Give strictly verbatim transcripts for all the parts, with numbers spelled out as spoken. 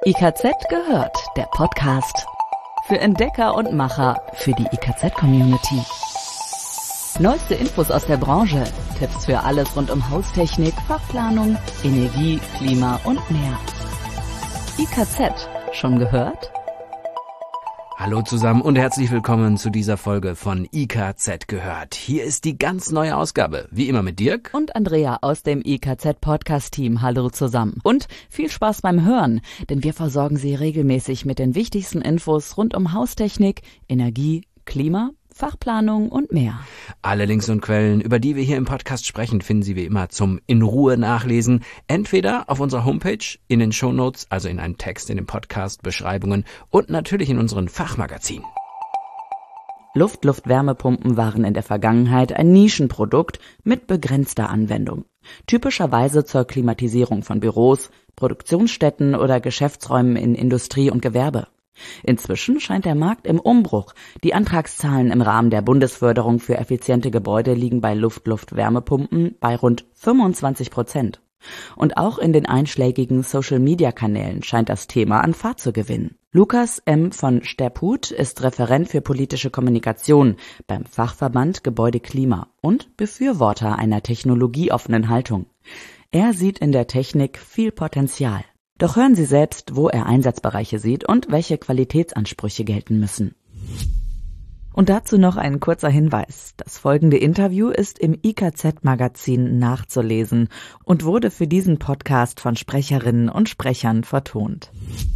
I K Z gehört, der Podcast. Für Entdecker und Macher, für die I K Z-Community. Neueste Infos aus der Branche, Tipps für alles rund um Haustechnik, Fachplanung, Energie, Klima und mehr. I K Z, schon gehört? Hallo zusammen und herzlich willkommen zu dieser Folge von I K Z gehört. Hier ist die ganz neue Ausgabe, wie immer mit Dirk und Andrea aus dem I K Z-Podcast-Team. Hallo zusammen und viel Spaß beim Hören, denn wir versorgen Sie regelmäßig mit den wichtigsten Infos rund um Haustechnik, Energie, Klima, Fachplanung und mehr. Alle Links und Quellen, über die wir hier im Podcast sprechen, finden Sie wie immer zum in Ruhe nachlesen. Entweder auf unserer Homepage, in den Shownotes, also in einem Text in den Podcast-Beschreibungen und natürlich in unseren Fachmagazinen. Luft-Luft-Wärmepumpen waren in der Vergangenheit ein Nischenprodukt mit begrenzter Anwendung. Typischerweise zur Klimatisierung von Büros, Produktionsstätten oder Geschäftsräumen in Industrie und Gewerbe. Inzwischen scheint der Markt im Umbruch. Die Antragszahlen im Rahmen der Bundesförderung für effiziente Gebäude liegen bei Luft-Luft-Wärmepumpen bei rund fünfundzwanzig Prozent. Und auch in den einschlägigen Social-Media-Kanälen scheint das Thema an Fahrt zu gewinnen. Lukas M. von Sterput ist Referent für politische Kommunikation beim Fachverband Gebäude Klima und Befürworter einer technologieoffenen Haltung. Er sieht in der Technik viel Potenzial. Doch hören Sie selbst, wo er Einsatzbereiche sieht und welche Qualitätsansprüche gelten müssen. Und dazu noch ein kurzer Hinweis. Das folgende Interview ist im I K Z-Magazin nachzulesen und wurde für diesen Podcast von Sprecherinnen und Sprechern vertont.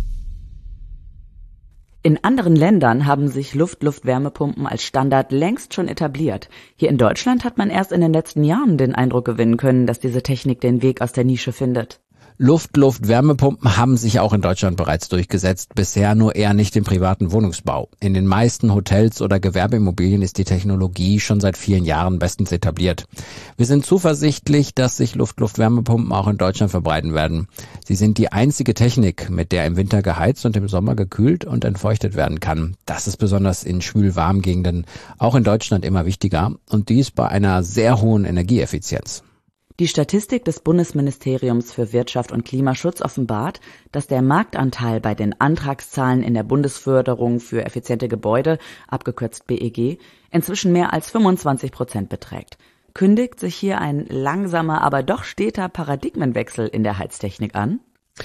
In anderen Ländern haben sich Luft-Luft-Wärmepumpen als Standard längst schon etabliert. Hier in Deutschland hat man erst in den letzten Jahren den Eindruck gewinnen können, dass diese Technik den Weg aus der Nische findet. Luft-Luft-Wärmepumpen haben sich auch in Deutschland bereits durchgesetzt, bisher nur eher nicht im privaten Wohnungsbau. In den meisten Hotels oder Gewerbeimmobilien ist die Technologie schon seit vielen Jahren bestens etabliert. Wir sind zuversichtlich, dass sich Luft-Luft-Wärmepumpen auch in Deutschland verbreiten werden. Sie sind die einzige Technik, mit der im Winter geheizt und im Sommer gekühlt und entfeuchtet werden kann. Das ist besonders in schwül-warmen Gegenden auch in Deutschland immer wichtiger und dies bei einer sehr hohen Energieeffizienz. Die Statistik des Bundesministeriums für Wirtschaft und Klimaschutz offenbart, dass der Marktanteil bei den Antragszahlen in der Bundesförderung für effiziente Gebäude, abgekürzt B E G, inzwischen mehr als fünfundzwanzig Prozent beträgt. Kündigt sich hier ein langsamer, aber doch steter Paradigmenwechsel in der Heiztechnik an?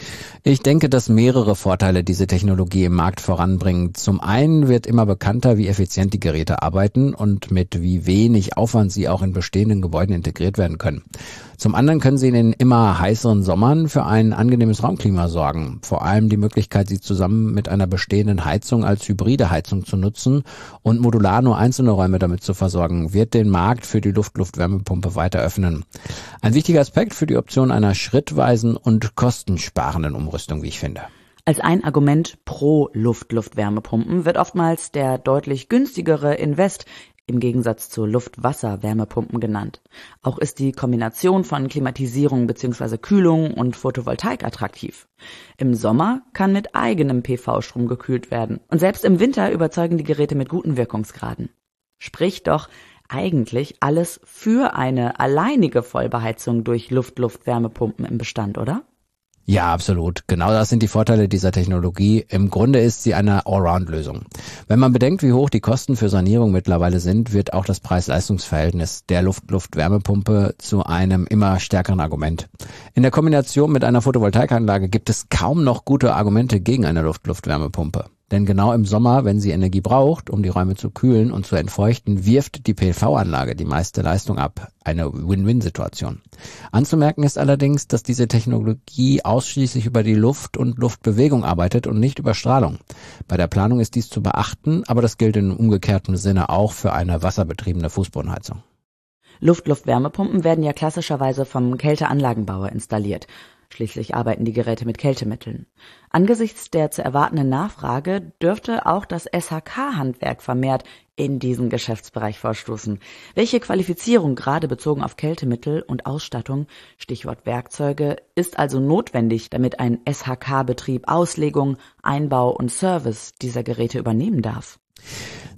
Ich denke, dass mehrere Vorteile diese Technologie im Markt voranbringen. Zum einen wird immer bekannter, wie effizient die Geräte arbeiten und mit wie wenig Aufwand sie auch in bestehenden Gebäuden integriert werden können. Zum anderen können sie in den immer heißeren Sommern für ein angenehmes Raumklima sorgen. Vor allem die Möglichkeit, sie zusammen mit einer bestehenden Heizung als hybride Heizung zu nutzen und modular nur einzelne Räume damit zu versorgen, wird den Markt für die Luft-Luft-Wärmepumpe weiter öffnen. Ein wichtiger Aspekt für die Option einer schrittweisen und kostensparenden Umrüstung, wie ich finde. Als ein Argument pro Luft-Luft-Wärmepumpen wird oftmals der deutlich günstigere Invest im Gegensatz zu Luft-Wasser-Wärmepumpen genannt. Auch ist die Kombination von Klimatisierung bzw. Kühlung und Photovoltaik attraktiv. Im Sommer kann mit eigenem P V-Strom gekühlt werden und selbst im Winter überzeugen die Geräte mit guten Wirkungsgraden. Spricht doch eigentlich alles für eine alleinige Vollbeheizung durch Luft-Luft-Wärmepumpen im Bestand, oder? Ja, absolut. Genau das sind die Vorteile dieser Technologie. Im Grunde ist sie eine Allround-Lösung. Wenn man bedenkt, wie hoch die Kosten für Sanierung mittlerweile sind, wird auch das Preis-Leistungs-Verhältnis der Luft-Luft-Wärmepumpe zu einem immer stärkeren Argument. In der Kombination mit einer Photovoltaikanlage gibt es kaum noch gute Argumente gegen eine Luft-Luft-Wärmepumpe. Denn genau im Sommer, wenn sie Energie braucht, um die Räume zu kühlen und zu entfeuchten, wirft die P V-Anlage die meiste Leistung ab. Eine Win-Win-Situation. Anzumerken ist allerdings, dass diese Technologie ausschließlich über die Luft und Luftbewegung arbeitet und nicht über Strahlung. Bei der Planung ist dies zu beachten, aber das gilt in umgekehrtem Sinne auch für eine wasserbetriebene Fußbodenheizung. Luft-Luft-Wärmepumpen werden ja klassischerweise vom Kälteanlagenbauer installiert. Schließlich arbeiten die Geräte mit Kältemitteln. Angesichts der zu erwartenden Nachfrage dürfte auch das S H K-Handwerk vermehrt in diesen Geschäftsbereich vorstoßen. Welche Qualifizierung gerade bezogen auf Kältemittel und Ausstattung, Stichwort Werkzeuge, ist also notwendig, damit ein S H K-Betrieb Auslegung, Einbau und Service dieser Geräte übernehmen darf?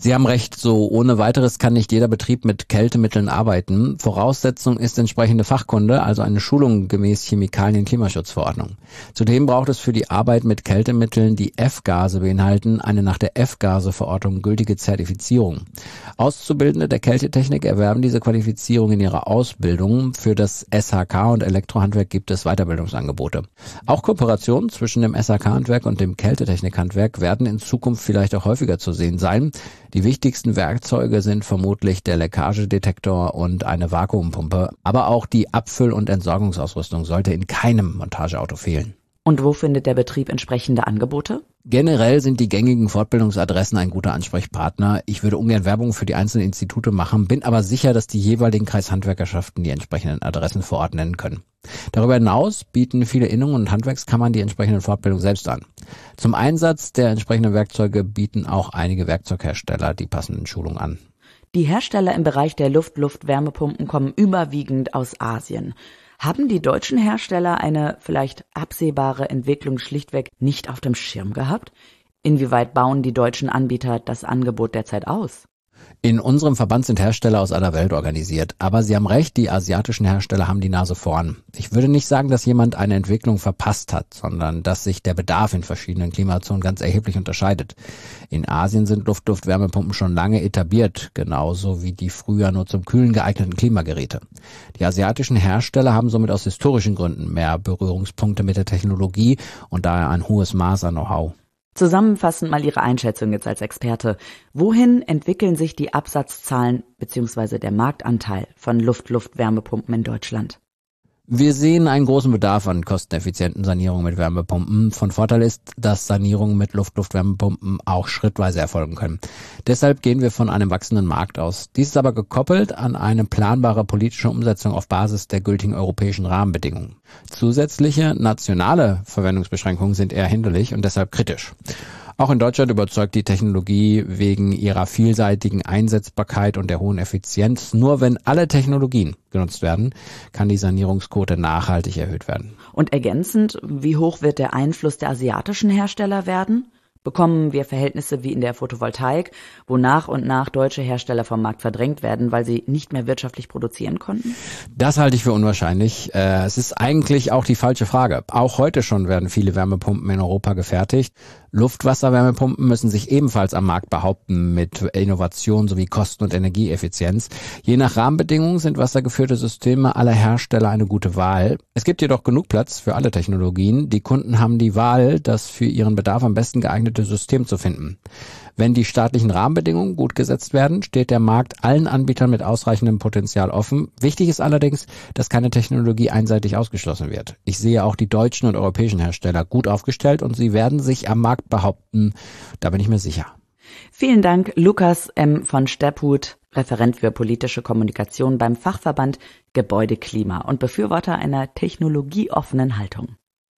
Sie haben recht, so ohne weiteres kann nicht jeder Betrieb mit Kältemitteln arbeiten. Voraussetzung ist entsprechende Fachkunde, also eine Schulung gemäß Chemikalien-Klimaschutzverordnung. Zudem braucht es für die Arbeit mit Kältemitteln, die F-Gase beinhalten, eine nach der F-Gase-Verordnung gültige Zertifizierung. Auszubildende der Kältetechnik erwerben diese Qualifizierung in ihrer Ausbildung. Für das S H K und Elektrohandwerk gibt es Weiterbildungsangebote. Auch Kooperationen zwischen dem S H K-Handwerk und dem Kältetechnikhandwerk werden in Zukunft vielleicht auch häufiger zu sehen sein. Die wichtigsten Werkzeuge sind vermutlich der Leckagedetektor und eine Vakuumpumpe, aber auch die Abfüll- und Entsorgungsausrüstung sollte in keinem Montageauto fehlen. Und wo findet der Betrieb entsprechende Angebote? Generell sind die gängigen Fortbildungsadressen ein guter Ansprechpartner. Ich würde ungern Werbung für die einzelnen Institute machen, bin aber sicher, dass die jeweiligen Kreishandwerkerschaften die entsprechenden Adressen vor Ort nennen können. Darüber hinaus bieten viele Innungen und Handwerkskammern die entsprechenden Fortbildungen selbst an. Zum Einsatz der entsprechenden Werkzeuge bieten auch einige Werkzeughersteller die passenden Schulungen an. Die Hersteller im Bereich der Luft-Luft-Wärmepumpen kommen überwiegend aus Asien. Haben die deutschen Hersteller eine vielleicht absehbare Entwicklung schlichtweg nicht auf dem Schirm gehabt? Inwieweit bauen die deutschen Anbieter das Angebot derzeit aus? In unserem Verband sind Hersteller aus aller Welt organisiert, aber Sie haben recht, die asiatischen Hersteller haben die Nase vorn. Ich würde nicht sagen, dass jemand eine Entwicklung verpasst hat, sondern dass sich der Bedarf in verschiedenen Klimazonen ganz erheblich unterscheidet. In Asien sind Luft-Luft-Wärmepumpen schon lange etabliert, genauso wie die früher nur zum Kühlen geeigneten Klimageräte. Die asiatischen Hersteller haben somit aus historischen Gründen mehr Berührungspunkte mit der Technologie und daher ein hohes Maß an Know-how. Zusammenfassend mal Ihre Einschätzung jetzt als Experte. Wohin entwickeln sich die Absatzzahlen bzw. der Marktanteil von Luft-Luft-Wärmepumpen in Deutschland? Wir sehen einen großen Bedarf an kosteneffizienten Sanierungen mit Wärmepumpen. Von Vorteil ist, dass Sanierungen mit Luft-Luft-Wärmepumpen auch schrittweise erfolgen können. Deshalb gehen wir von einem wachsenden Markt aus. Dies ist aber gekoppelt an eine planbare politische Umsetzung auf Basis der gültigen europäischen Rahmenbedingungen. Zusätzliche nationale Verwendungsbeschränkungen sind eher hinderlich und deshalb kritisch. Auch in Deutschland überzeugt die Technologie wegen ihrer vielseitigen Einsetzbarkeit und der hohen Effizienz. Nur wenn alle Technologien genutzt werden, kann die Sanierungsquote nachhaltig erhöht werden. Und ergänzend, wie hoch wird der Einfluss der asiatischen Hersteller werden? Bekommen wir Verhältnisse wie in der Photovoltaik, wo nach und nach deutsche Hersteller vom Markt verdrängt werden, weil sie nicht mehr wirtschaftlich produzieren konnten? Das halte ich für unwahrscheinlich. Äh, es ist eigentlich auch die falsche Frage. Auch heute schon werden viele Wärmepumpen in Europa gefertigt. Luftwasserwärmepumpen müssen sich ebenfalls am Markt behaupten mit Innovation sowie Kosten- und Energieeffizienz. Je nach Rahmenbedingungen sind wassergeführte Systeme aller Hersteller eine gute Wahl. Es gibt jedoch genug Platz für alle Technologien. Die Kunden haben die Wahl, das für ihren Bedarf am besten geeignete System zu finden. Wenn die staatlichen Rahmenbedingungen gut gesetzt werden, steht der Markt allen Anbietern mit ausreichendem Potenzial offen. Wichtig ist allerdings, dass keine Technologie einseitig ausgeschlossen wird. Ich sehe auch die deutschen und europäischen Hersteller gut aufgestellt und sie werden sich am Markt behaupten. Da bin ich mir sicher. Vielen Dank, Lukas M. von Stepphut, Referent für politische Kommunikation beim Fachverband Gebäudeklima und Befürworter einer technologieoffenen Haltung.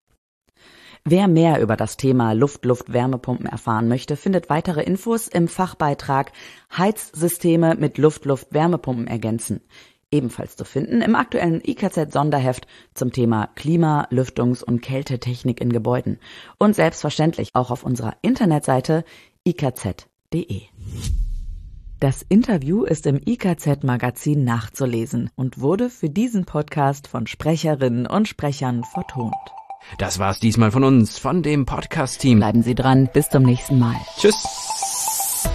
Wer mehr über das Thema Luft-Luft-Wärmepumpen erfahren möchte, findet weitere Infos im Fachbeitrag Heizsysteme mit Luft-Luft-Wärmepumpen ergänzen. Ebenfalls zu finden im aktuellen I K Z-Sonderheft zum Thema Klima-, Lüftungs- und Kältetechnik in Gebäuden. Und selbstverständlich auch auf unserer Internetseite i k z punkt d e. Das Interview ist im I K Z-Magazin nachzulesen und wurde für diesen Podcast von Sprecherinnen und Sprechern vertont. Das war's diesmal von uns, von dem Podcast-Team. Bleiben Sie dran, bis zum nächsten Mal. Tschüss.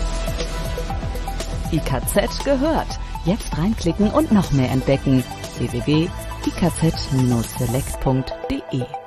I K Z gehört. Jetzt reinklicken und noch mehr entdecken. w w w punkt i k z Bindestrich select punkt d e